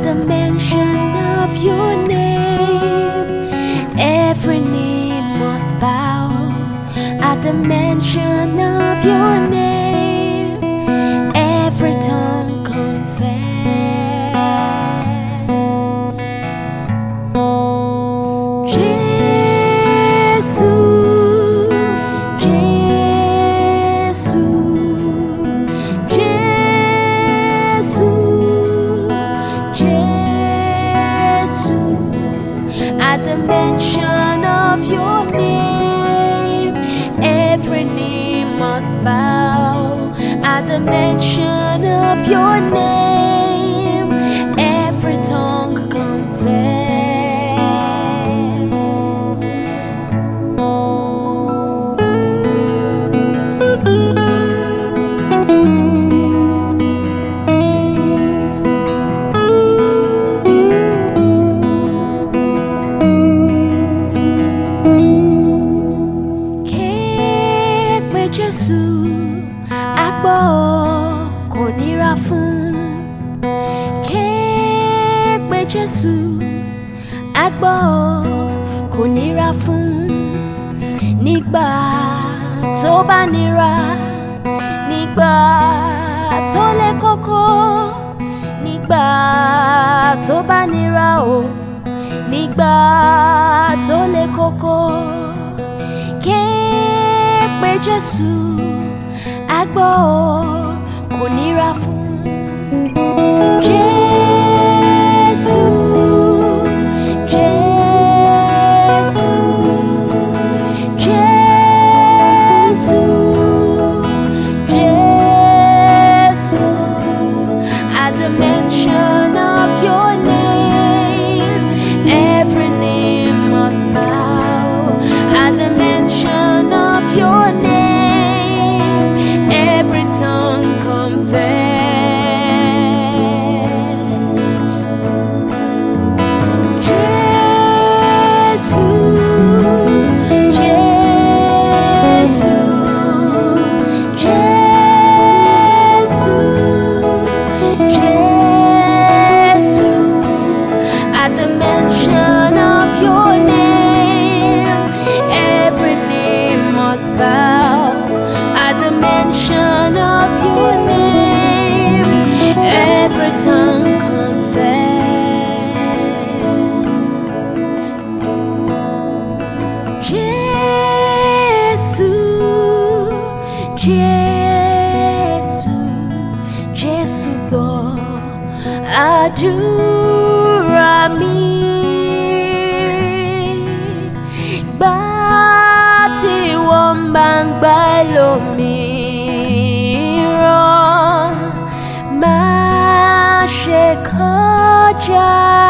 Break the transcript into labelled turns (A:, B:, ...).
A: the mention of your name, every knee must bow. At the mention of your name, every tongue confess. Jesus, Jesus, Jesus, at the mention of your name, every knee must bow. At the mention of your name, every tongue confess. Jésù àgbọ̀ kò nira fún. Ké pe Jésù àgbọ̀ kò nira fún. Nígbà tó bá nira, nígbà tó le koko, nígbà tó bá nira o, nígbà tó le koko. Pe Jésù àgbọ̀ kò nira fún. Jésù, Jésù, Jésù, Jésù, at the mention of your name, every knee must bow. At the mention of your name, every tongue confess. Jesus, Jesus, Jesus, Jesus, at the mention of your name, every knee must bow. At the mention of your name, every tongue confess. Jesus, Jesus, Jesus gbọ́ àdúrà mi. Gbà tí wọ́n bá ń gbà lómìíràn, má ṣe kọjá